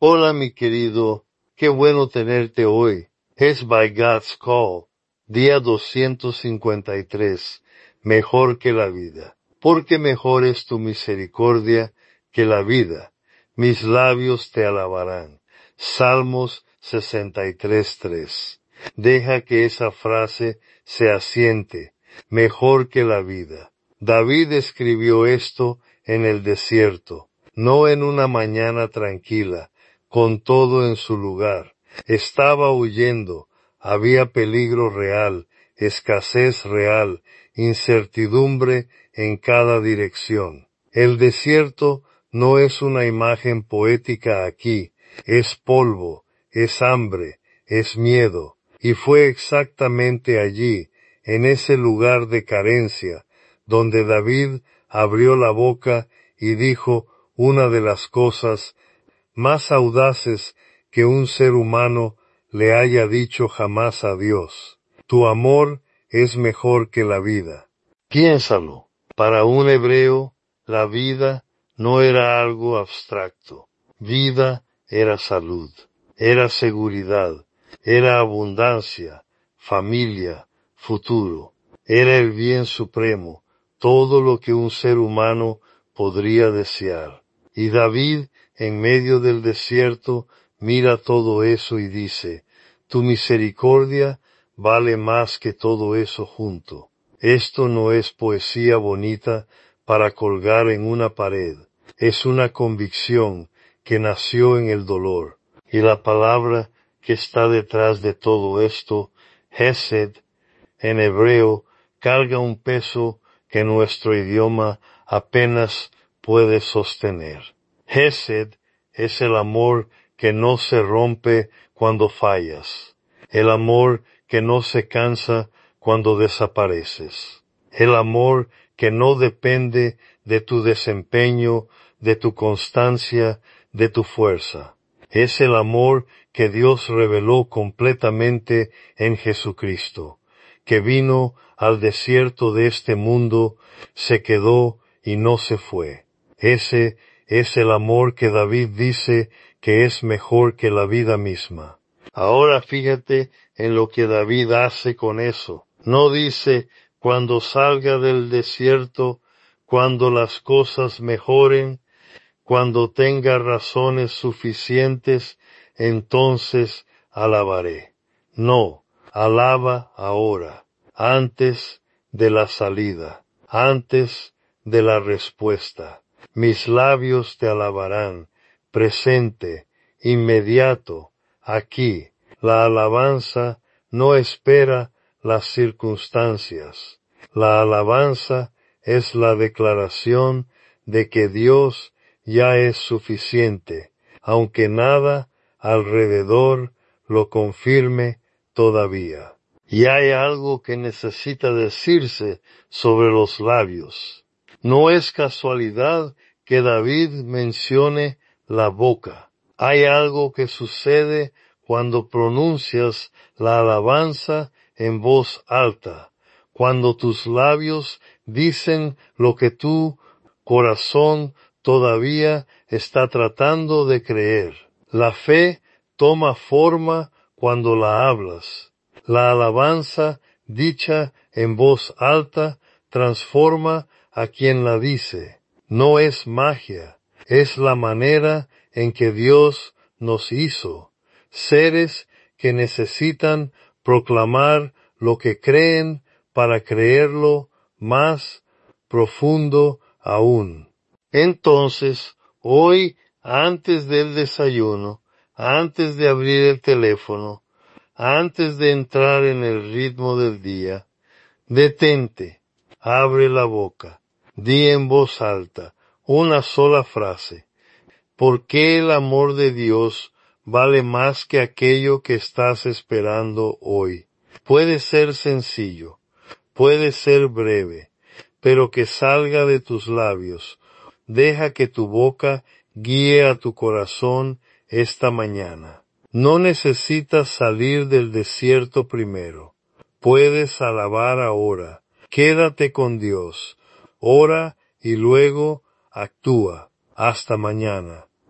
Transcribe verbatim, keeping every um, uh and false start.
Hola mi querido, qué bueno tenerte hoy. Es By God's Call, día doscientos cincuenta y tres, mejor que la vida. Porque mejor es tu misericordia que la vida. Mis labios te alabarán. Salmos sesenta y tres, tres. Deja que esa frase se asiente, mejor que la vida. David escribió esto en el desierto, no en una mañana tranquila, con todo en su lugar. Estaba huyendo, había peligro real, escasez real, incertidumbre en cada dirección. El desierto no es una imagen poética aquí, es polvo, es hambre, es miedo. Y fue exactamente allí, en ese lugar de carencia, donde David abrió la boca y dijo una de las cosas más audaces que un ser humano le haya dicho jamás a Dios. Tu amor es mejor que la vida. Piénsalo. Para un hebreo, la vida no era algo abstracto. Vida era salud, era seguridad, era abundancia, familia, futuro. Era el bien supremo, todo lo que un ser humano podría desear. Y David, en medio del desierto, mira todo eso y dice, tu misericordia vale más que todo eso junto. Esto no es poesía bonita para colgar en una pared, es una convicción que nació en el dolor. Y la palabra que está detrás de todo esto, Hesed, en hebreo, carga un peso que nuestro idioma apenas puede sostener. Hesed es el amor que no se rompe cuando fallas, el amor que no se cansa cuando desapareces, el amor que no depende de tu desempeño, de tu constancia, de tu fuerza. Es el amor que Dios reveló completamente en Jesucristo, que vino al desierto de este mundo, se quedó y no se fue. Ese es el amor que David dice que es mejor que la vida misma. Ahora fíjate en lo que David hace con eso. No dice, cuando salga del desierto, cuando las cosas mejoren, cuando tenga razones suficientes, entonces alabaré. No, alaba ahora, antes de la salida, antes de la respuesta. Mis labios te alabarán, presente, inmediato, aquí. La alabanza no espera las circunstancias. La alabanza es la declaración de que Dios ya es suficiente, aunque nada alrededor lo confirme todavía. Y hay algo que necesita decirse sobre los labios. No es casualidad que David mencione la boca. Hay algo que sucede cuando pronuncias la alabanza en voz alta, cuando tus labios dicen lo que tu corazón todavía está tratando de creer. La fe toma forma cuando la hablas. La alabanza, dicha en voz alta, transforma a quien la dice. No es magia, es la manera en que Dios nos hizo, seres que necesitan proclamar lo que creen para creerlo más profundo aún. Entonces, hoy, antes del desayuno, antes de abrir el teléfono, antes de entrar en el ritmo del día, detente, abre la boca, di en voz alta una sola frase. ¿Por qué el amor de Dios vale más que aquello que estás esperando hoy? Puede ser sencillo, puede ser breve, pero que salga de tus labios. Deja que tu boca guíe a tu corazón esta mañana. No necesitas salir del desierto primero. Puedes alabar ahora. Quédate con Dios. Ora y luego actúa. Hasta mañana.